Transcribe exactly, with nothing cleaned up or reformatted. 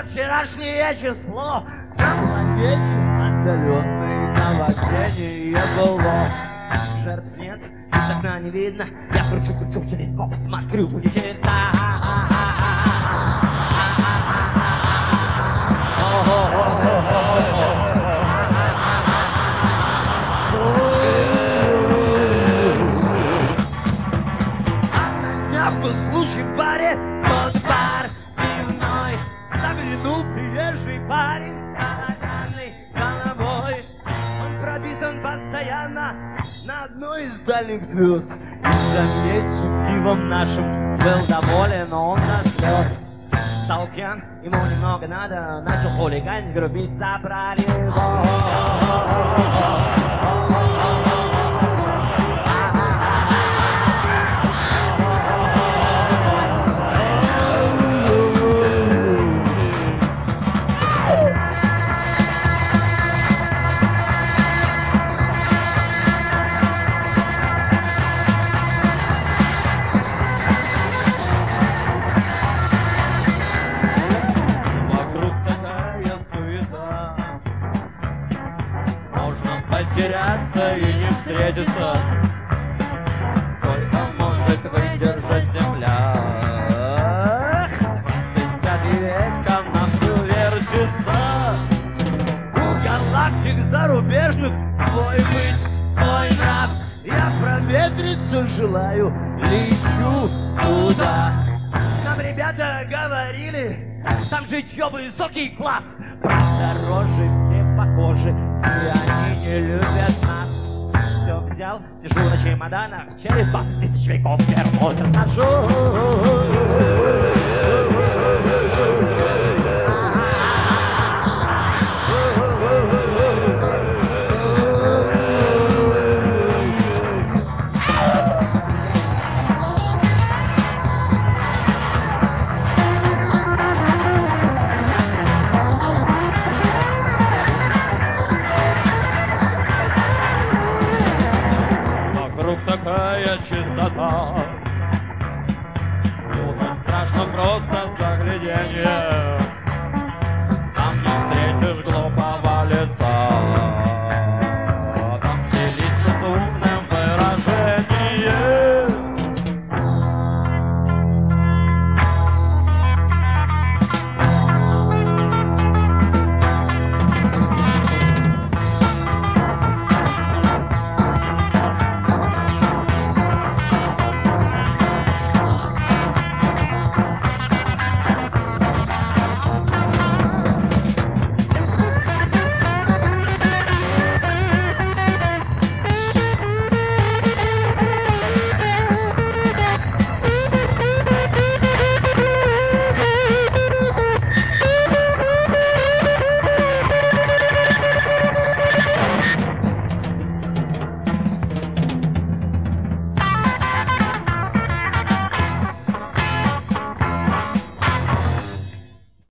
вчерашнее число. На планете отдаленной наводнение было. Жертв нет, из окна не видно. Я кручу, кручу телескоп, смотрю, будет видно. Был случай в баре, под бар пивной. Заглянул приезжий парень с оловянной головой. Он прописан постоянно на одной из дальних звезд. И заметь, пивом нашим был доволен он до слез. Стал пьян, ему немного надо, начал хулиганить, грубить, забрали его. Потеряться и не встретиться. Сколько может выдержать земля? Десятый век, она все вертится. У галактик зарубежных свой быть, свой нрав. Я проветриться желаю, лечу туда. Нам ребята говорили, там же чё высокий класс. Правда, рожи все похожи, и они не любят нас. Все взял, сижу на чемоданах, через двадцать тысяч веков вернуться ножу. Такая чистота, было страшно просто загляденье.